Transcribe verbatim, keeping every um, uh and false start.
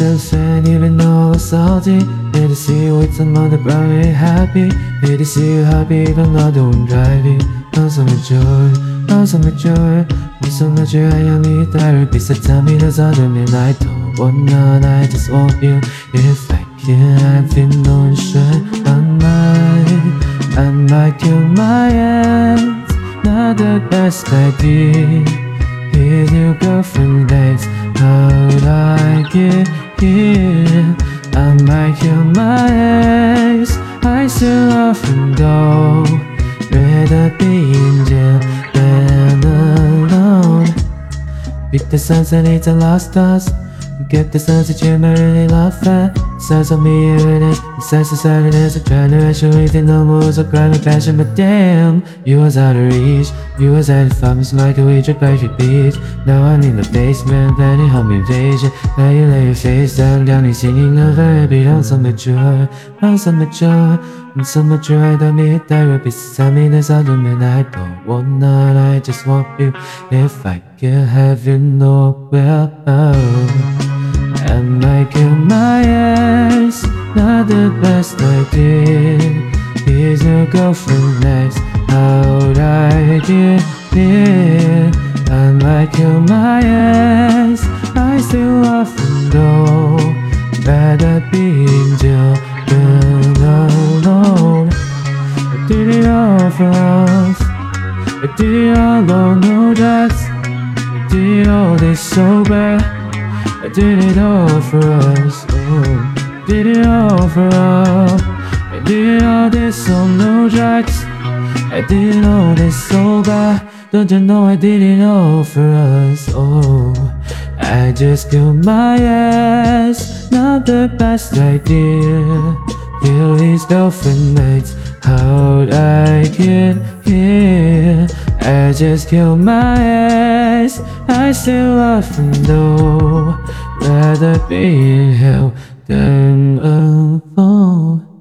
a fan, even though I was salty. Hate to see you with some other brown, ain't happy. Hate to see you happy, even though I don't drive you. I'm so mature, I'm so mature. I'm so mature, I am in therapy. So tell me there's other men I don't want none. I just want you. If I can't have you, no shit, I might, I might kill my ex. Not the best idea. Here's your girlfriend next. How'd I get here? I might kill my ex. I still often go. Rather be in jail than alone. Beat the sunset, it's a lost cause. Get the sunset, you really love that. Size of me, here it is. The size of sadness, I'm trying to actually think no more. So crying passion, but damn, you was out of reach. You was at the farmers market, we drink by your beach. Now I'm in the basement, planning home invasion. Now you lay your face down, down, and singing a verb. I'm so mature, I'm so mature. I'm so mature, I don't need therapy. So tell me there's other men I don't want none. I just want you. If I could have you nowhere else, I might kill my ex. Not the best idea. Here's your girlfriend next. How'd I get here? I might kill my ex. I still often go. Rather be in jail than alone. I did it all for us. I did it all on no drugs. I did all this so bad. I did it all for us, oh. Did it all for us. I did all this on no drugs. I did all this so bad. Don't you know I did it all for us, oh. I just killed my ass. Not the best idea. Kill his girlfriend mates. How'd I get here? I just killed my ass. I still often know. Rather be in hell than alone.